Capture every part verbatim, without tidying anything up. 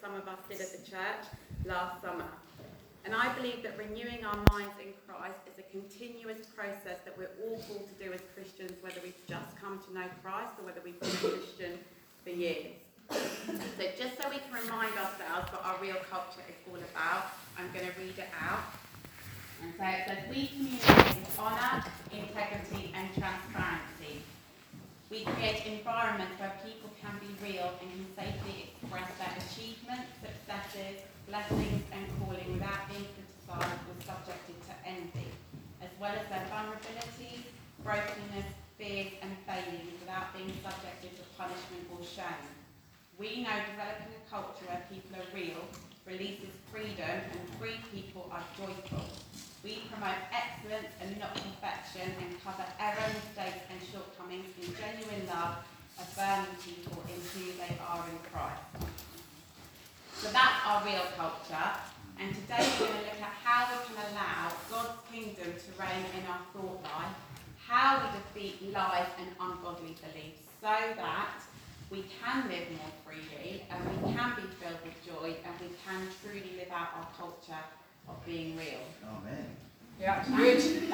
some of us did at the church last summer. And I believe that renewing our minds in Christ is a continuous process that we're all called to do as Christians, whether we've just come to know Christ or whether we've been a Christian for years. So just so we can remind ourselves what our real culture is all about, I'm going to read it out. And so it says, we communicate with honour, integrity and transparency. We create environments where people can be real and can safely express their achievements, successes, blessings and calling without being criticised or subjected to envy, as well as their vulnerabilities, brokenness, fears and failings without being subjected to punishment or shame. We know developing a culture where people are real releases freedom and free people are joyful. We promote excellence and not perfection and cover error, mistakes and shortcomings in genuine love, affirming people in who they are in Christ. So that's our real culture, and today we're going to look at how we can allow God's kingdom to reign in our thought life, how we defeat lies and ungodly beliefs so that we can live more freely and we can be filled with joy and we can truly live out our culture of being real. Amen. Yeah, good.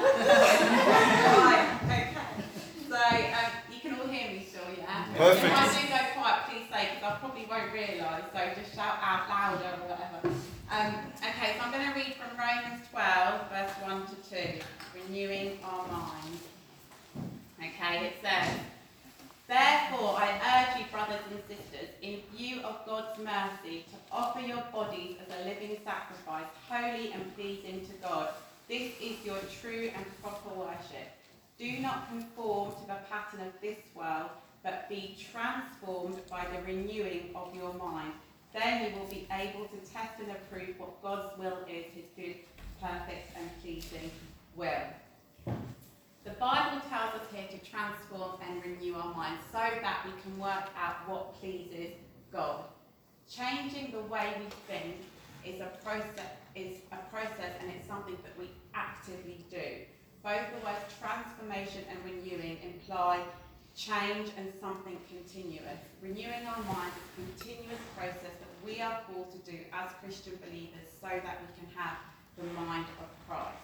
Right, okay. So um, you can all hear me still, yeah? Perfect. If I do go quiet, please say, because I probably won't realise, so just shout out louder or whatever. Um, okay, so I'm going to read from Romans twelve, verse one to two, renewing our minds. Okay, it says, therefore I urge you, brothers and sisters, in view of God's mercy, to offer your bodies as a living sacrifice, holy and pleasing to God. This is your true and proper worship. Do not conform to the pattern of this world, but be transformed by the renewing of your mind. Then you will be able to test and approve what God's will is, his good, perfect and pleasing will. The Bible tells us here to transform and renew our minds so that we can work out what pleases God. Changing the way we think is a process, is a process and it's something that we actively do. Both the words transformation and renewing imply change and something continuous. Renewing our minds is a continuous process that we are called to do as Christian believers so that we can have the mind of Christ.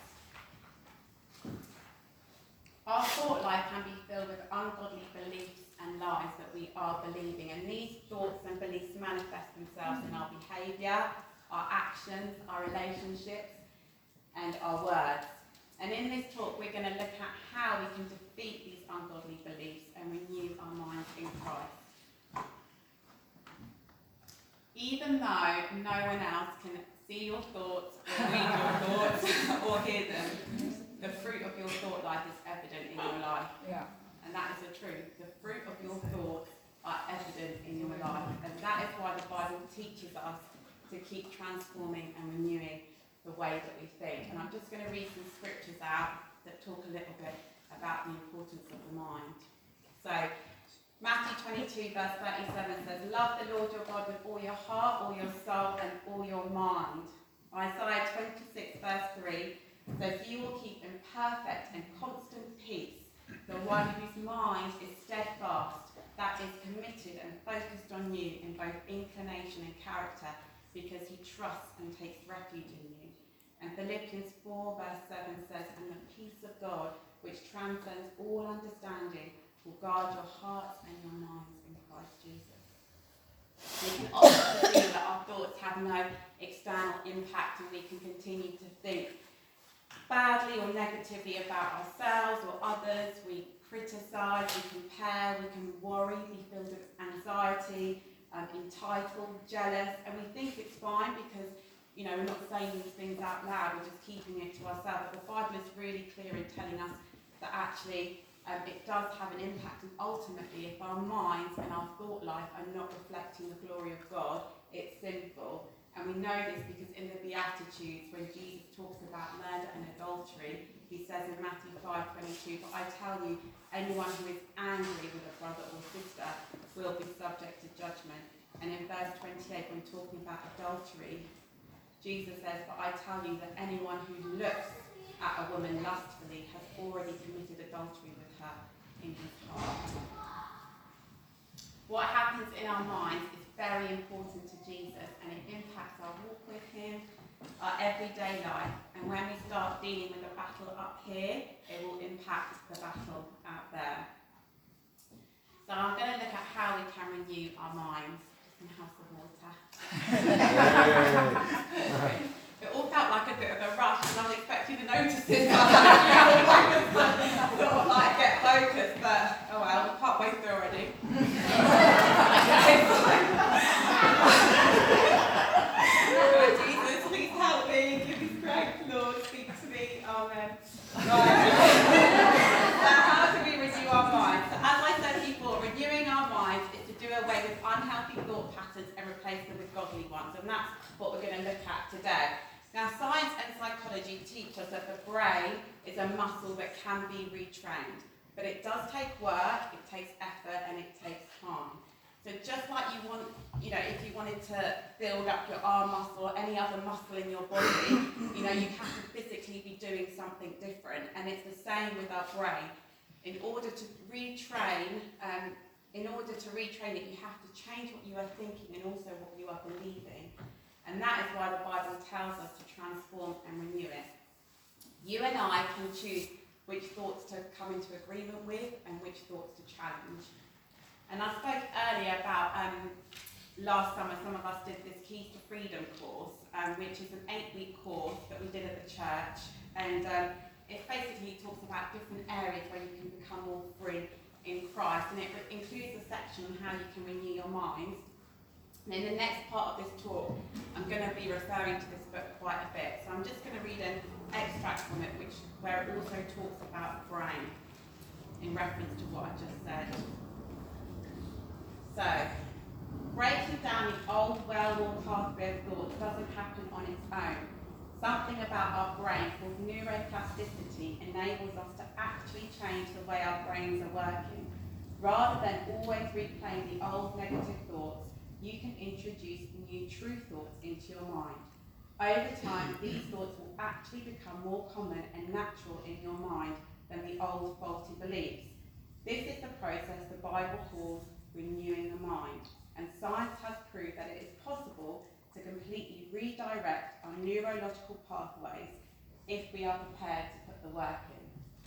Our thought life can be filled with ungodly beliefs and lies that we are believing, and these thoughts and beliefs manifest themselves in our behaviour, our actions, our relationships and our words. And in this talk we're going to look at how we can defeat these ungodly beliefs and renew our minds in Christ. Even though no one else can see your thoughts or read your thoughts or hear them, the fruit of your thought life is evident in your life. Yeah. And that is the truth. The fruit of your thoughts are evident in your life. And that is why the Bible teaches us to keep transforming and renewing the way that we think. And I'm just going to read some scriptures out that talk a little bit about the importance of the mind. So, Matthew twenty-two verse thirty-seven says, love the Lord your God with all your heart, all your soul and all your mind. Isaiah twenty-six verse three says, you will keep in perfect and constant peace the one whose mind is steadfast, that is committed and focused on you in both inclination and character, because he trusts and takes refuge in you. And Philippians four verse seven says, and the peace of God, which transcends all understanding, will guard your hearts and your minds in Christ Jesus. We can often feel that our thoughts have no external impact and we can continue to think badly or negatively about ourselves or others. We criticise, we compare, we can worry, be filled with anxiety, um, entitled, jealous, and we think it's fine because, you know, we're not saying these things out loud, we're just keeping it to ourselves. But the Bible is really clear in telling us that actually um, it does have an impact, and ultimately if our minds and our thought life are not reflecting the glory of God, it's sinful. And we know this because in the Beatitudes, when Jesus talks about murder and adultery, he says in Matthew five twenty-two, but I tell you, anyone who is angry with a brother or sister will be subject to judgment. And in verse twenty-eight, when talking about adultery, Jesus says, but I tell you that anyone who looks at a woman lustfully has already committed adultery with her in his heart. What happens in our minds is very important to Jesus, and it impacts our walk with him, our everyday life. And when we start dealing with the battle up here, it will impact the battle out there. So I'm going to look at how we can renew our minds. Just in a house of water. It all felt like a bit of a rush, and I was expecting to notice it. Sort of like get focused, but oh well, we're part way through already. Lord Jesus, please help me, give me strength, Lord, speak to me, amen. Right. So how do we renew our minds? So as I said before, renewing our minds is to do away with unhealthy thought patterns and replace them with godly ones, and that's what we're going to look at today. Now, science and psychology teach us that the brain is a muscle that can be retrained, but it does take work, it takes effort, and it takes time. So just like you want, you know, if you wanted to build up your arm muscle or any other muscle in your body, you know, you have to physically be doing something different, and it's the same with our brain. In order to retrain, um, in order to retrain it, you have to change what you are thinking and also what you are believing. And that is why the Bible tells us to transform and renew it. You and I can choose which thoughts to come into agreement with and which thoughts to challenge. And I spoke earlier about um, last summer, some of us did this Keys to Freedom course, um, which is an eight-week course that we did at the church. And um, it basically talks about different areas where you can become more free in Christ. And it includes a section on how you can renew your mind. And in the next part of this talk, I'm going to be referring to this book quite a bit. So I'm just going to read an extract from it, which where it also talks about the brain, in reference to what I just said. So, breaking down the old, well-worn pathway of thought doesn't happen on its own. Something about our brain called neuroplasticity enables us to actually change the way our brains are working. Rather than always replaying the old negative thoughts, you can introduce new true thoughts into your mind. Over time, these thoughts will actually become more common and natural in your mind than the old faulty beliefs. This is the process the Bible calls renewing the mind, and science has proved that it is possible to completely redirect our neurological pathways if we are prepared to put the work in.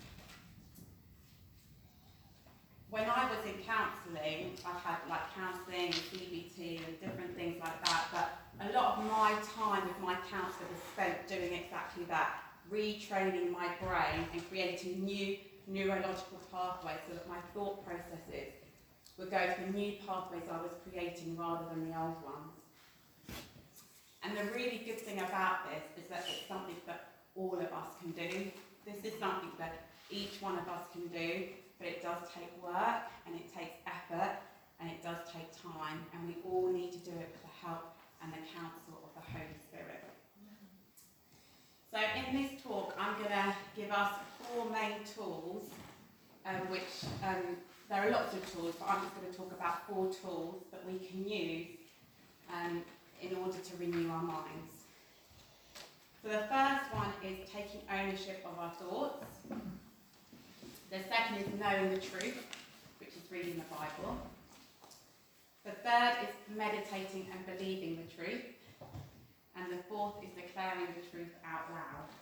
When I was in counselling, I had like counselling and C B T and different things like that, but a lot of my time with my counsellor was spent doing exactly that, retraining my brain and creating new neurological pathways so that my thought processes would go to the new pathways I was creating rather than the old ones. And the really good thing about this is that it's something that all of us can do. This is something that each one of us can do. But it does take work, and it takes effort, and it does take time, and we all need to do it with the help and the counsel of the Holy Spirit. So in this talk, I'm going to give us four main tools, um, which um, there are lots of tools, but I'm just going to talk about four tools that we can use um, in order to renew our minds. So the first one is taking ownership of our thoughts. The second is knowing the truth, which is reading the Bible. The third is meditating and believing the truth. And the fourth is declaring the truth out loud.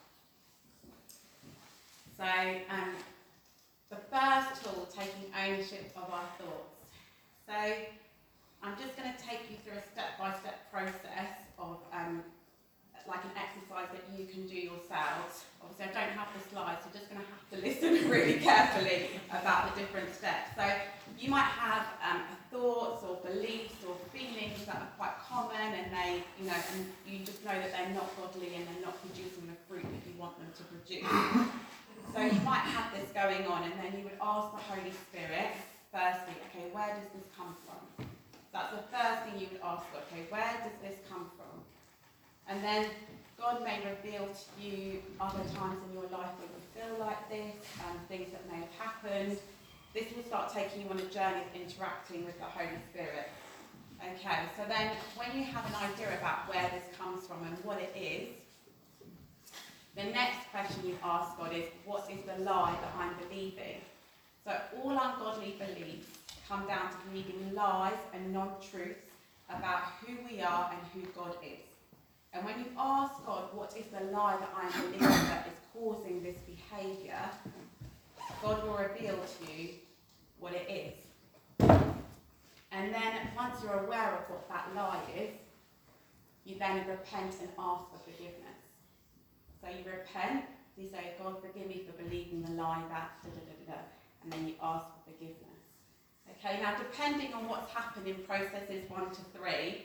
So um, the first tool, taking ownership of our thoughts. So I'm just going to take you through a step-by-step process of um, like an exercise that you can do yourselves. Obviously I don't have the slides, so you're just going to have to listen really carefully about the different steps. So you might have um, thoughts or beliefs or feelings that are quite common, and they, you know, and you just know that they're not godly and they're not producing the fruit that you want them to produce. So you might have this going on, and then you would ask the Holy Spirit, firstly, okay, where does this come from? That's the first thing you would ask God, okay, where does this come from? And then God may reveal to you other times in your life where you feel like this, and things that may have happened. This will start taking you on a journey of interacting with the Holy Spirit. Okay, so then when you have an idea about where this comes from and what it is, the next question you ask God is, what is the lie that I'm believing? So all ungodly beliefs come down to believing lies and non-truths about who we are and who God is. And when you ask God, what is the lie that I am believing that is causing this behaviour, God will reveal to you what it is. And then once you're aware of what that lie is, you then repent and ask for forgiveness. So you repent, you say, God, forgive me for believing the lie that, da, da, da, da, da, and then you ask for forgiveness. Okay, now depending on what's happened in processes one to three,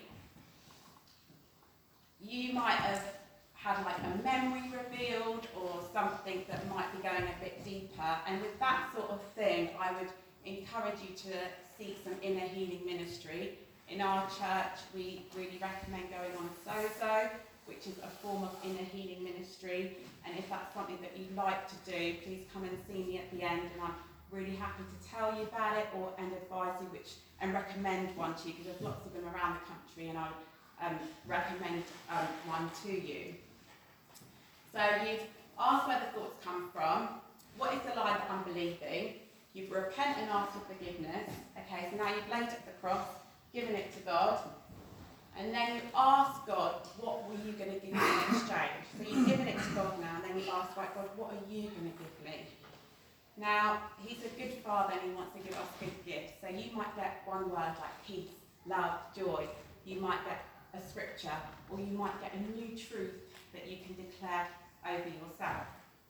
you might have had like a memory revealed or something that might be going a bit deeper. And with that sort of thing, I would encourage you to seek some inner healing ministry. In our church, we really recommend going on Sozo, which is a form of inner healing ministry. And if that's something that you'd like to do, please come and see me at the end, and I'm really happy to tell you about it or and advise you which and recommend one to you, because there's lots of them around the country, and I would um, recommend um, one to you. So you've asked where the thoughts come from. What is the lie that I'm believing? You've repent and asked for forgiveness. Okay, so now you've laid it at the cross, given it to God, and then you ask God, what were you going to give me in exchange? So you've given it to God now, and then you ask, right, God, what are you going to give me? Now, he's a good father, and he wants to give us good gifts. So you might get one word like peace, love, joy. You might get a scripture, or you might get a new truth that you can declare over yourself.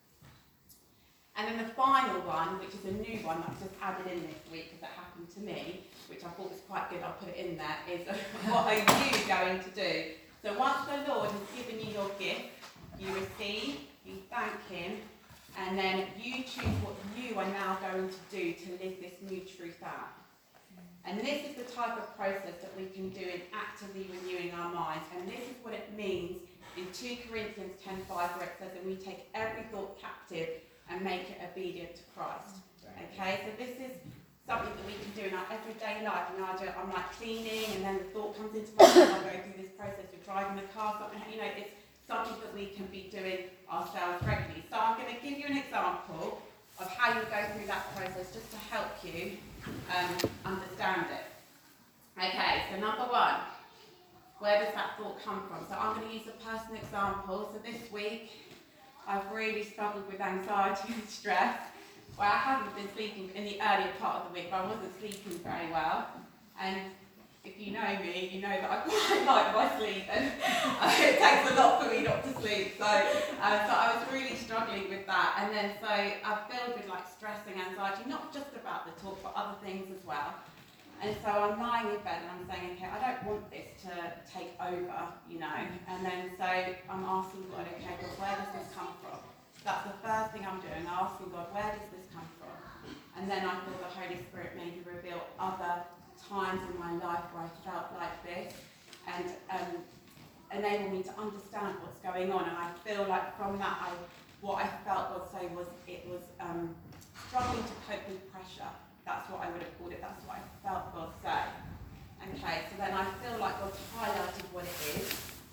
And then the final one, which is a new one that I've just added in this week because it happened to me, which I thought was quite good, I'll put it in there, is what are you going to do? So once the Lord has given you your gift, you receive, you thank him, and then you choose what you are now going to do to live this new truth out. And this is the type of process that we can do in actively renewing our minds. And this is what it means in two Corinthians ten five, where it says that we take every thought captive and make it obedient to Christ. Okay, so this is something that we can do in our everyday life. You know, I do, I'm like cleaning, and then the thought comes into my head. I go through this process of driving the car. Something, you know, it's something that we can be doing ourselves regularly. So I'm going to give you an example of how you go through that process, just to help you um, understand it. Okay, so number one, where does that thought come from? So I'm going to use a personal example. So this week, I've really struggled with anxiety and stress. Well, I haven't been sleeping in the earlier part of the week, but I wasn't sleeping very well. And if you know me, you know that I quite like my sleep, and uh, it takes a lot for me not to sleep. So, uh, so I was really struggling with that. And then so I filled with like stress and anxiety, not just about the talk, but other things as well. And so I'm lying in bed and I'm saying, okay, I don't want this to take over, you know. And then so I'm asking God, okay, God, where does this come from? That's the first thing I'm doing, asking God, where does this come from? And then I feel the Holy Spirit maybe reveal other times in my life where I felt like this, and um, enable me to understand what's going on. And I feel like from that, I, what I felt God say was it was um, struggling to cope with pressure. That's what I would have called it. That's what I felt God say. Okay, so then I feel like God's highlighted what it is.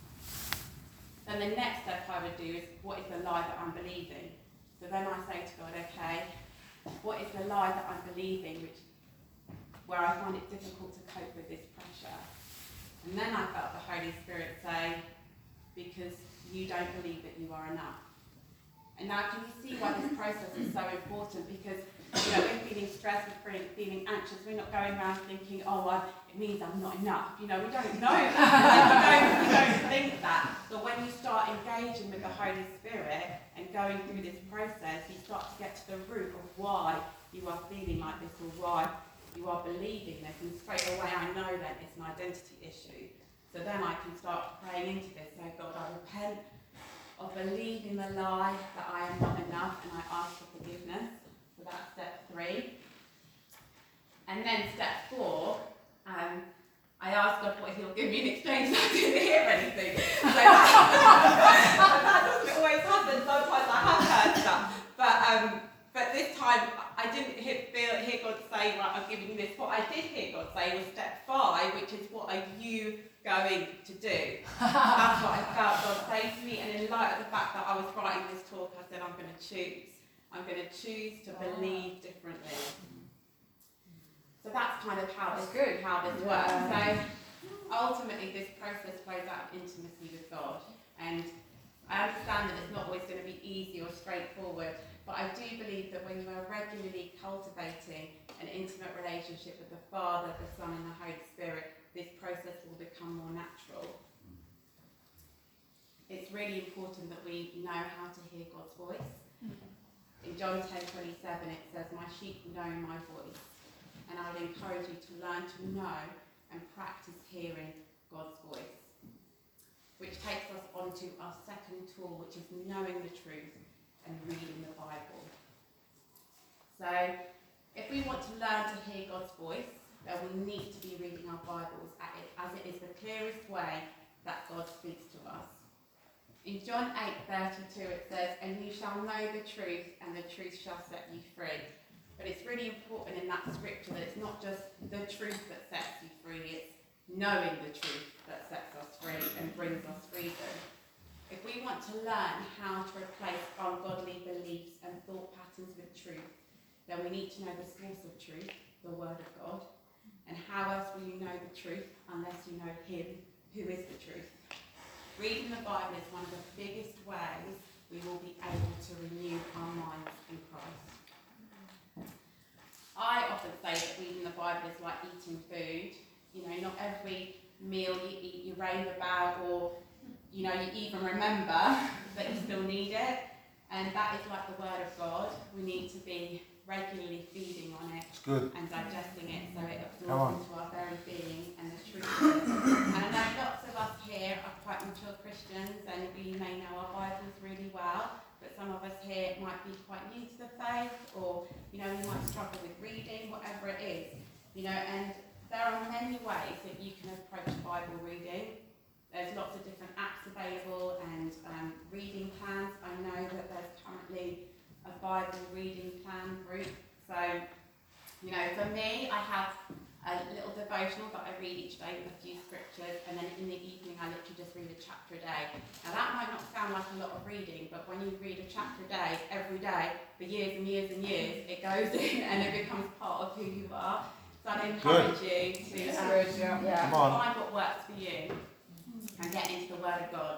Then the next step I would do is, what is the lie that I'm believing? So then I say to God, okay, what is the lie that I'm believing, which where I find it difficult to cope with this pressure? And then I felt the Holy Spirit say, because you don't believe that you are enough. And now can you see why this process is so important? Because, you know, we're feeling stressed, we're feeling, feeling anxious, we're not going around thinking, oh, well, it means I'm not enough. You know, we don't know that. we, don't, we don't think that. But when you start engaging with the Holy Spirit and going through this process, you start to get to the root of why you are feeling like this, or why you are believing this, and straight away I know that it's an identity issue. So then I can start praying into this. So God, I repent of believing the lie that I am not enough, and I ask for forgiveness. So that's step three. And then step four, um, I ask God what he'll give me in exchange, and I didn't hear anything. So that, that doesn't always happen. Sometimes I have heard stuff. But um, but this time I didn't hear, feel, hear God say, right, I'm giving you this. What I did hear God say was step five, which is, what are you going to do? That's what I felt God say to me. And in light of the fact that I was writing this talk, I said, I'm going to choose. I'm going to choose to believe differently. So that's kind of how this, how this works. So ultimately, this process flows out of intimacy with God. I understand that it's not always going to be easy or straightforward, but I do believe that when you are regularly cultivating an intimate relationship with the Father, the Son and the Holy Spirit, this process will become more natural. It's really important that we know how to hear God's voice. In John ten twenty-seven it says, "My sheep know my voice," and I would encourage you to learn to know and practice hearing God's voice. Which takes us on to our second tool, which is knowing the truth and reading the Bible. So, if we want to learn to hear God's voice, then we need to be reading our Bibles as it is the clearest way that God speaks to us. In John eight thirty-two it says, "And you shall know the truth, and the truth shall set you free." But it's really important in that scripture that it's not just the truth that sets you free, it's knowing the truth that sets us free and brings us freedom. If we want to learn how to replace ungodly beliefs and thought patterns with truth, then we need to know the source of truth, the Word of God. And how else will you know the truth unless you know Him, who is the truth? Reading the Bible is one of the biggest ways we will be able to renew our minds in Christ. I often say that reading the Bible is like eating food. You know, not every meal you eat you rave about, or, you know, you even remember that you still need it. And that is like the Word of God. We need to be regularly feeding on it and digesting it so it absorbs into our very being and the truth of it. And I know lots of us here are quite mature Christians and we may know our Bibles really well, but some of us here might be quite new to the faith, or, you know, we might struggle with reading, whatever it is. You know, and there are many ways that you can approach Bible reading. There's lots of different apps available and um, reading plans. I know that there's currently a Bible reading plan group. So, you know, for me, I have a little devotional that I read each day with a few scriptures, and then in the evening I literally just read a chapter a day. Now that might not sound like a lot of reading, but when you read a chapter a day, every day, for years and years and years, it goes in and it becomes part of who you are. So I encourage you to um, yeah. find what works for you and get into the Word of God.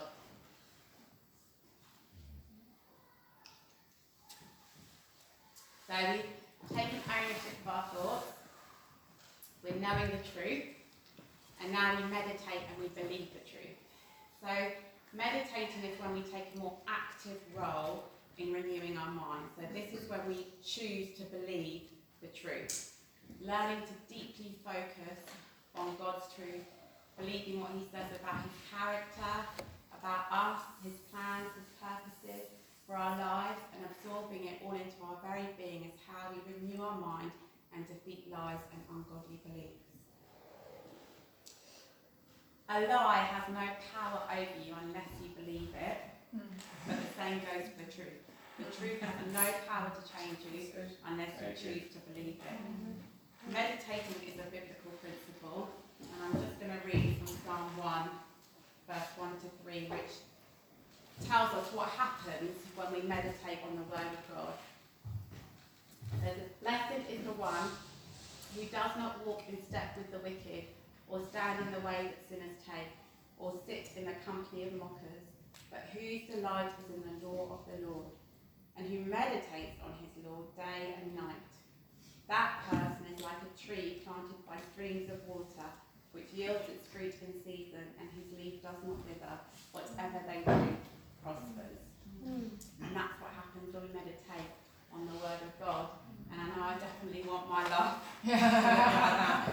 So we've taken ownership of our thoughts, we're knowing the truth, and now we meditate and we believe the truth. So meditating is when we take a more active role in renewing our minds. So this is when we choose to believe the truth. Learning to deeply focus on God's truth, believing what He says about His character, about us, His plans, His purposes for our lives, and absorbing it all into our very being is how we renew our mind and defeat lies and ungodly beliefs. A lie has no power over you unless you believe it, but the same goes for the truth. The truth has no power to change you unless you choose to believe it. Meditating is a biblical principle, and I'm just going to read from Psalm one, verse one to three, which tells us what happens when we meditate on the Word of God. It says, "Blessed is the one who does not walk in step with the wicked, or stand in the way that sinners take, or sit in the company of mockers, but whose delight is in the law of the Lord, and who meditates on His law day and night. That person is like a tree planted by streams of water, which yields its fruit in season, and whose leaf does not wither. Whatever they do prospers." Mm. And that's what happens when we meditate on the Word of God. And I know I definitely want my life to look like that.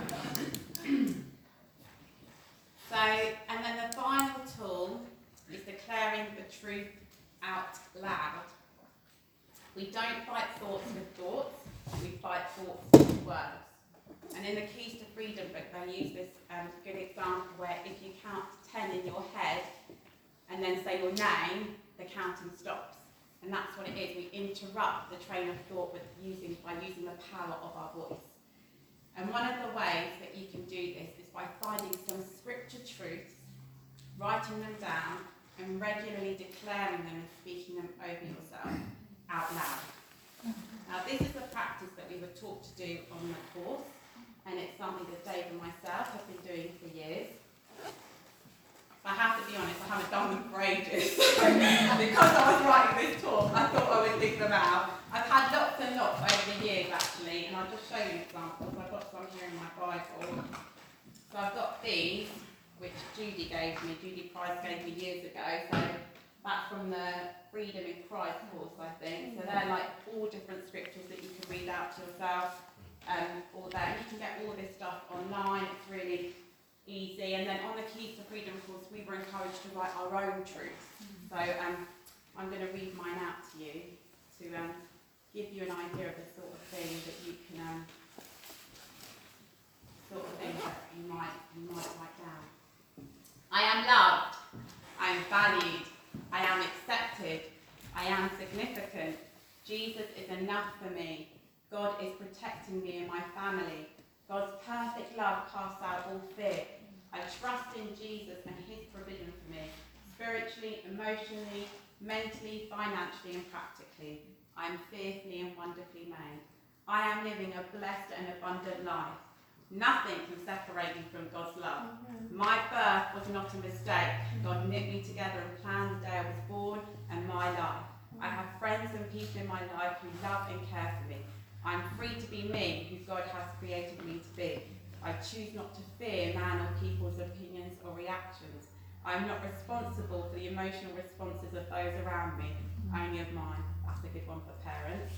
So, and then the final tool is declaring the truth out loud. We don't fight thoughts with thoughts, we fight thoughts with words. And in the Keys to Freedom book, they use this um, good example where if you count ten in your head and then say your name, the counting stops. And that's what it is. We interrupt the train of thought with using, by using the power of our voice. And one of the ways that you can do this is by finding some scripture truths, writing them down, and regularly declaring them and speaking them over yourself out loud. Now, this is a practice that we were taught to do on the course, and it's something that Dave and myself have been doing for years. I have to be honest, I haven't done them for ages. Because I was writing this talk, I thought I would dig them out. I've had lots and lots over the years actually, and I'll just show you examples. I've got some here in my Bible. So I've got these, which Judy gave me, Judy Price gave me years ago. So that's from the Freedom in Christ course, I think. So they're like all different scriptures that you can read out to yourself. Um, all that. You can get all this stuff online. It's really easy. And then on the Keys to Freedom course, we were encouraged to write our own truths. So um, I'm going to read mine out to you to um, give you an idea of the sort of thing that you can, um, sort of thing that you might, you might write down. I am loved. I am valued. I am accepted. I am significant. Jesus is enough for me. God is protecting me and my family. God's perfect love casts out all fear. I trust in Jesus and his provision for me, spiritually, emotionally, mentally, financially and practically. I am fearfully and wonderfully made. I am living a blessed and abundant life. Nothing can separate me from God's love. My birth was not a mistake. God knit me together and planned the day I was born and my life. I have friends and people in my life who love and care for me. I'm free to be me, who God has created me to be. I choose not to fear man or people's opinions or reactions. I'm not responsible for the emotional responses of those around me, only of mine. That's a good one for parents.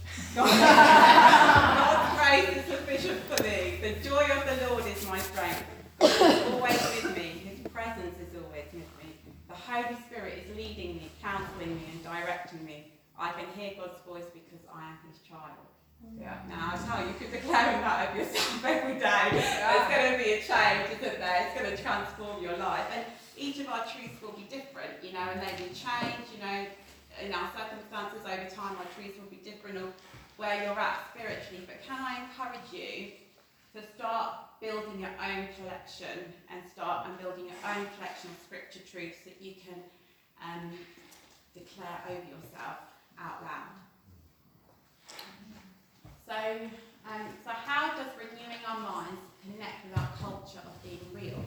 God's grace is sufficient for me. The joy of the Lord is my strength. God is always with me. His presence is always with me. The Holy Spirit is leading me, counselling me and directing me. I can hear God's voice because I am his child. Yeah. Now, I tell you, you could declare that of yourself every day. Yeah. There's going to be a change, isn't there? It's going to transform your life. And each of our truths will be different, you know, and they will change, you know, in our circumstances over time, our truths will be different of where you're at spiritually. But can I encourage you to start building your own collection and start and building your own collection of scripture truths that you can um, declare over yourself out loud. So, um, so how does renewing our minds connect with our culture of being real?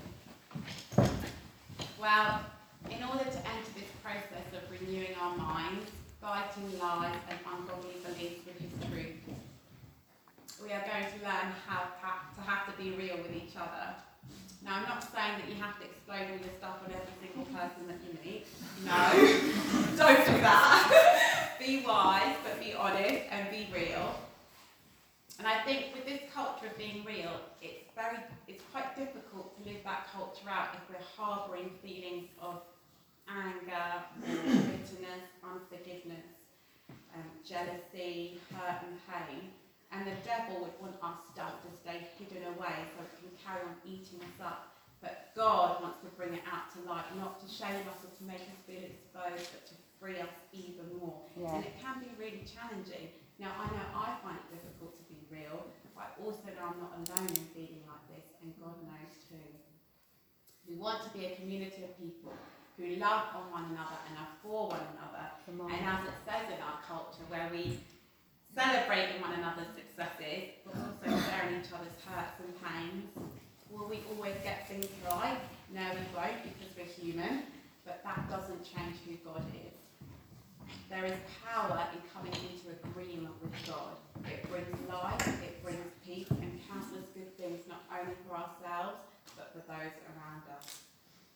Well, in order to enter this process of renewing our minds, fighting lies and ungodly beliefs with his truth, we are going to learn how to have to be real with each other. Now, I'm not saying that you have to explode all your stuff on every single person that you meet. No, don't do that. Be wise, but be honest and be real. And I think with this culture of being real, it's very, it's quite difficult to live that culture out if we're harbouring feelings of anger, bitterness, unforgiveness, um, jealousy, hurt and pain. And the devil would want our stuff to stay hidden away so it can carry on eating us up. But God wants to bring it out to light, not to shame us or to make us feel exposed, but to free us even more. Yeah. And it can be really challenging. Now, I know I find it difficult to be real, but I also know I'm not alone in feeling like this, and God knows too. We want to be a community of people who love on one another and are for one another. And as it says in our culture, where we celebrate in one another's successes, but also sharing each other's hurts and pains. Will we always get things right? No, we won't, because we're human, but that doesn't change who God is. There is power in coming into agreement with God. It brings life, it brings peace, and countless good things, not only for ourselves, but for those around us.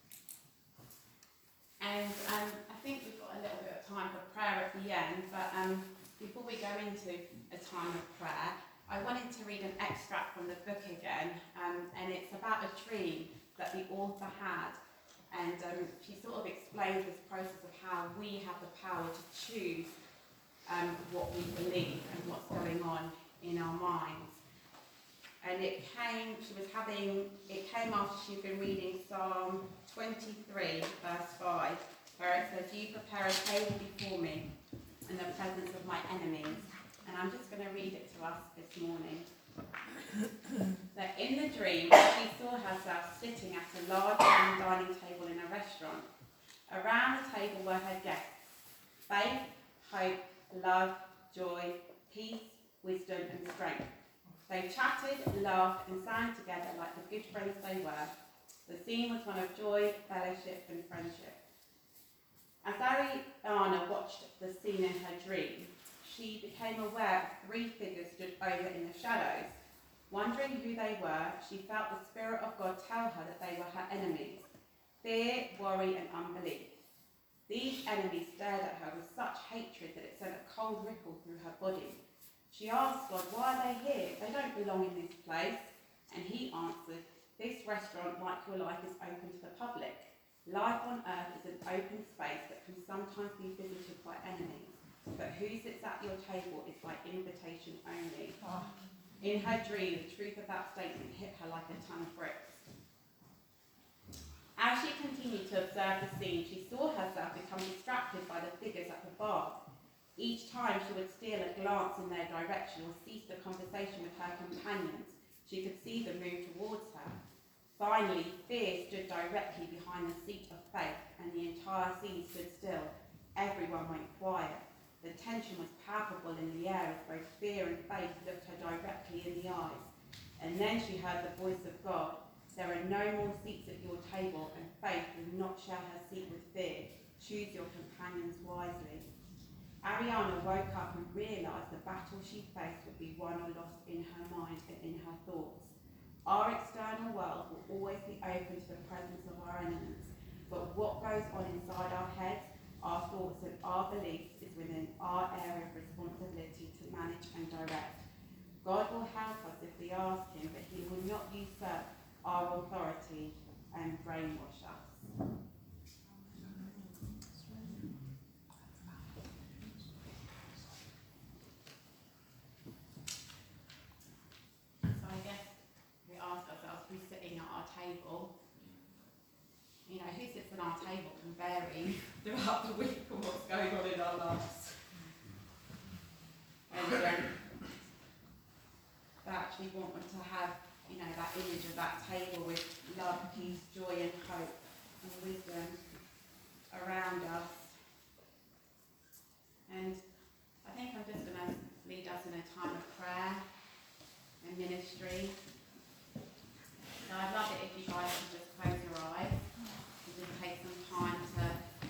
And um, I think we've got a little bit of time for prayer at the end, but um, before we go into a time of prayer, I wanted to read an extract from the book again, um, and it's about a dream that the author had. And um, she sort of explains this process of how we have the power to choose um, what we believe and what's going on in our minds. And it came, she was having, it came after she'd been reading Psalm twenty-three, verse five, where it says, "You prepare a table before me in the presence of my enemies." And I'm just going to read it to us this morning. That in the dream, she saw herself sitting at a large round dining table in a restaurant. Around the table were her guests: faith, hope, love, joy, peace, wisdom and strength. They chatted, laughed and sang together like the good friends they were. The scene was one of joy, fellowship and friendship. Ariana watched the scene in her dream, she became aware of three figures stood over in the shadows. Wondering who they were, she felt the Spirit of God tell her that they were her enemies: fear, worry, and unbelief. These enemies stared at her with such hatred that it sent a cold ripple through her body. She asked God, "Why are they here? They don't belong in this place." And he answered, "This restaurant, like your life, is open to the public. Life on earth is an open space that can sometimes be visited by enemies, but who sits at your table is by invitation only." Oh. In her dream, the truth of that statement hit her like a ton of bricks. As she continued to observe the scene, she saw herself become distracted by the figures at the bar. Each time she would steal a glance in their direction or cease the conversation with her companions, she could see them move towards her. Finally, fear stood directly behind the seat of faith, and the entire scene stood still. Everyone went quiet. The tension was palpable in the air as both fear and faith looked her directly in the eyes. And then she heard the voice of God: "There are no more seats at your table, and faith will not share her seat with fear. Choose your companions wisely." Ariana woke up and realised the battle she faced would be won or lost in her mind and in her thoughts. Our external world will always be open to the presence of our enemies, but what goes on inside our heads, our thoughts and our beliefs is within our area of responsibility to manage and direct. God will help us if we ask him, but he will not usurp our authority and brainwash us. So I guess we ask ourselves, who's sitting at our table? You know, who sits at our table can vary throughout the week and what's going on in our lives. And um, I actually want to have, you know, that image of that table with love, peace, joy and hope and wisdom around us. And I think I'm just going to lead us in a time of prayer and ministry. So I'd love it if you guys could just close your eyes and just take some time to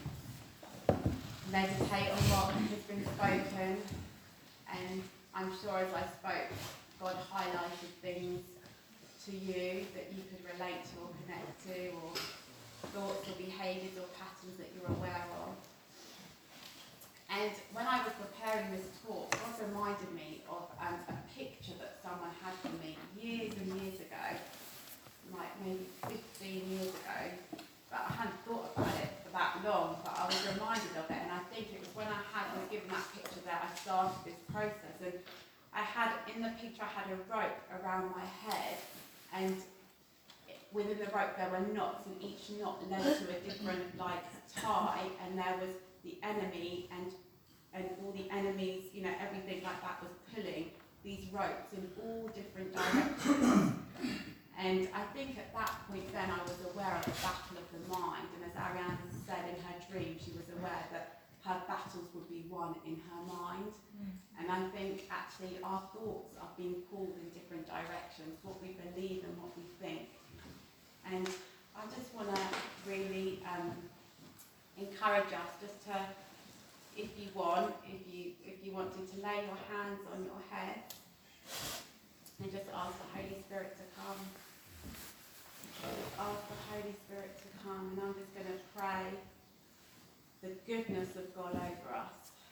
meditate on what has been spoken. And I'm sure as I spoke, God highlighted things to you that you could relate to or connect to, or thoughts or behaviours or patterns that you're aware of. And when I was preparing this talk, God reminded me of um, a picture that someone had for me years and years ago, like maybe fifteen years ago, but I hadn't thought about it for that long, but I was reminded of it, and I think it was when I had was given that picture that I started this process. And I had, in the picture, I had a rope around my head, and within the rope there were knots, and each knot led to a different like tie, and there was the enemy and and all the enemies, you know, everything like that was pulling these ropes in all different directions. And I think at that point then I was aware of the battle of the mind, and as Ariana said in her dream, she was aware that her battles would be won in her mind. Mm. And I think actually our thoughts are being pulled in different directions, what we believe and what we think. And I just want to really um, encourage us just to, if you want, if you if you wanted to lay your hands on your head and just ask the Holy Spirit to come. Just ask the Holy Spirit to come, and I'm just going to pray the goodness of God over us.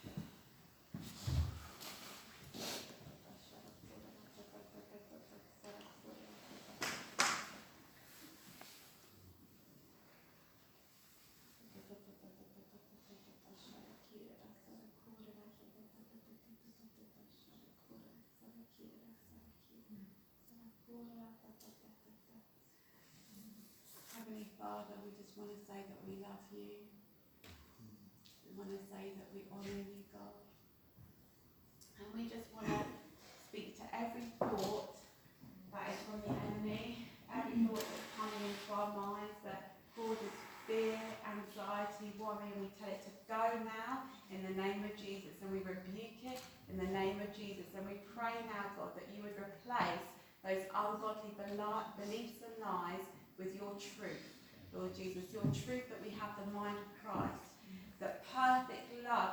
Heavenly Father, we just want to say that we love you. We want to say that we honour you, God. And we just want to speak to every thought that is from the enemy, every thought that's coming into our minds that causes fear, anxiety, worry, and we tell it to go now in the name of Jesus, and we rebuke it in the name of Jesus, and we pray now, God, that you would replace those ungodly beliefs and lies with your truth, Lord Jesus, your truth that we have the mind of Christ, that perfect love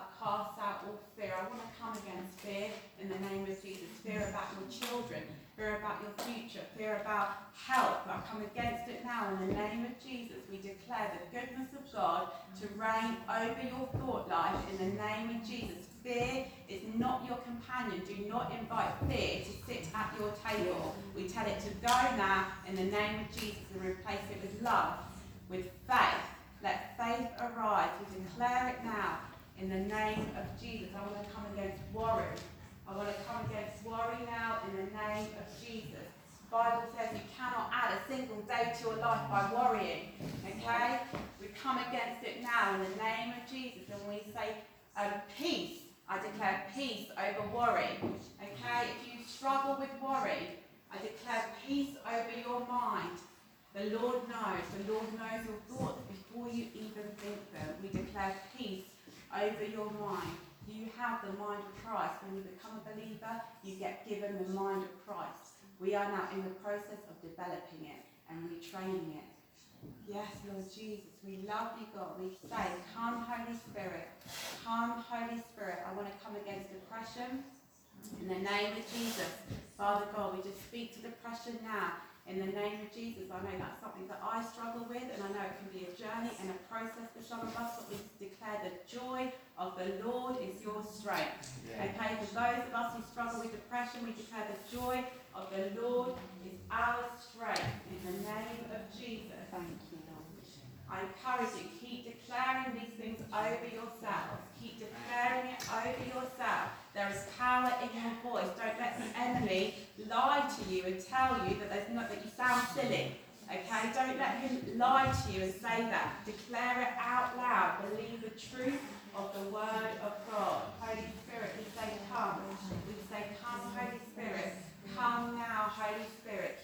come against it now in the name of Jesus. We declare the goodness of God to reign over your thought life in the name of Jesus. Fear is not your companion. Do not invite fear to sit at your table. We tell it to go now in the name of Jesus and replace it with love, with faith. Let faith arise. We declare it now in the name of Jesus. I want to come against worry. I want to come against worry now in the name of Jesus. The Bible says you cannot add a single day to your life by worrying. Okay? We come against it now in the name of Jesus, and we say um, peace. I declare peace over worry. Okay? If you struggle with worry, I declare peace over your mind. The Lord knows. The Lord knows your thoughts before you even think them. We declare peace over your mind. You have the mind of Christ. When you become a believer, you get given the mind of Christ. We are now in the process of developing it and retraining it. Yes, Lord Jesus, we love you, God. We say, come, Holy Spirit. Come, Holy Spirit. I want to come against depression in the name of Jesus. Father God, we just speak to depression now. In the name of Jesus, I know that's something that I struggle with, and I know it can be a journey and a process for some of us, but we declare the joy of the Lord is your strength. Yeah. Okay, for those of us who struggle with depression, we declare the joy of the Lord is our strength. In the name of Jesus. Thank you, Lord. I encourage you, keep declaring these things over yourself. Keep declaring it over yourself. There is power in your voice. Don't let the enemy lie to you and tell you that there's not that you sound silly. Okay? Don't let him lie to you and say that. Declare it out loud. Believe the truth of the word of God. Holy Spirit, we say come. We say come, Holy Spirit. Come now, Holy Spirit.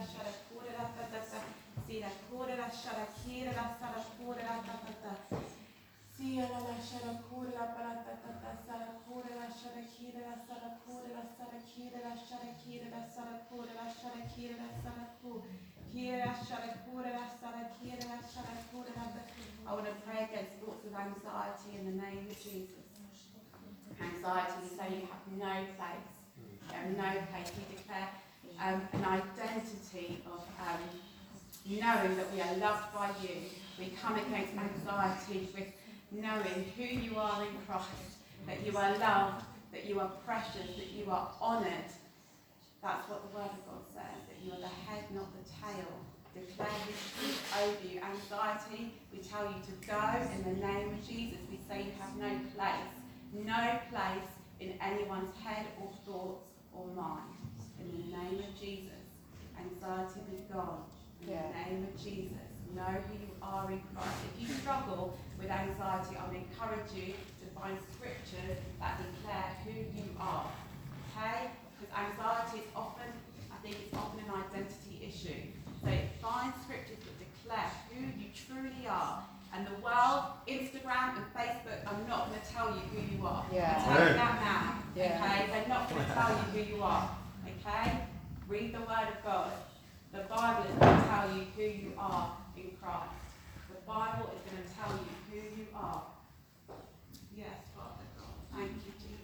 Sia la la shara kura la parata tata sara kura la shara kira la sara kura la sara kira la shara kira la sara kura la shara kira la sara kura kira la shara kura la sara kira la shara kura la. I want to pray against thoughts of anxiety in the name of Jesus. Anxiety, we say you have no place. You have no place. We declare um, an identity of um, knowing that we are loved by you. We come against anxiety with knowing who you are in Christ, that you are loved, that you are precious, that you are honoured. That's what the Word of God says, that you are the head, not the tail. Declare His truth over you. Anxiety, we tell you to go in the name of Jesus. We say you have no place, no place in anyone's head or thoughts or mind. In the name of Jesus, anxiety be gone. In yeah. the name of Jesus. Know who you are in Christ. If you struggle with anxiety, I would encourage you to find scriptures that declare who you are. Okay? Because anxiety is often, I think it's often an identity issue. So find scriptures that declare who you truly are. And the world, Instagram and Facebook are not going to tell you who you are. Yeah. I'll tell you that now. Yeah. Okay? They're not going to tell you who you are. Okay? Read the Word of God. The Bible is going to tell you who you are in Christ. The Bible is going to tell you who you are. Yes, Father God. Thank you, Jesus.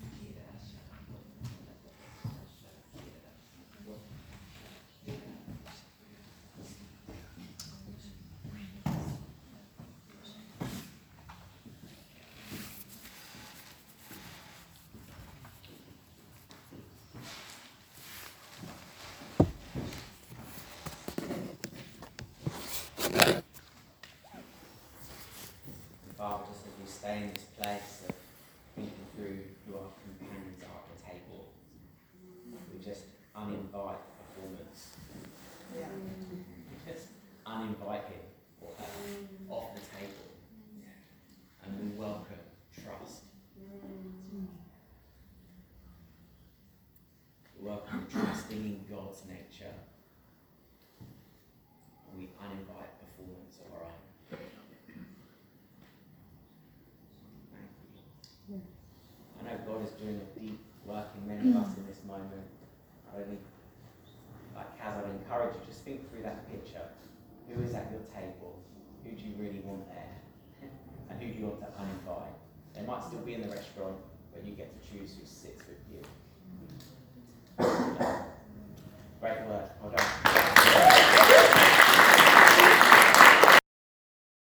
Father, just as we stay in this place of thinking through who our companions are at the table, we just uninvite performance. Yeah. We just uninvite him off the table. And we welcome trust. We welcome trusting in God's nature. And we uninvite performance of our own. I know God is doing a deep work in many of us in this moment. I really, like Kaz, I'd encourage you, just think through that picture. Who is at your table? Who do you really want there? And who do you want to uninvite? They might still be in the restaurant, but you get to choose who sits with you.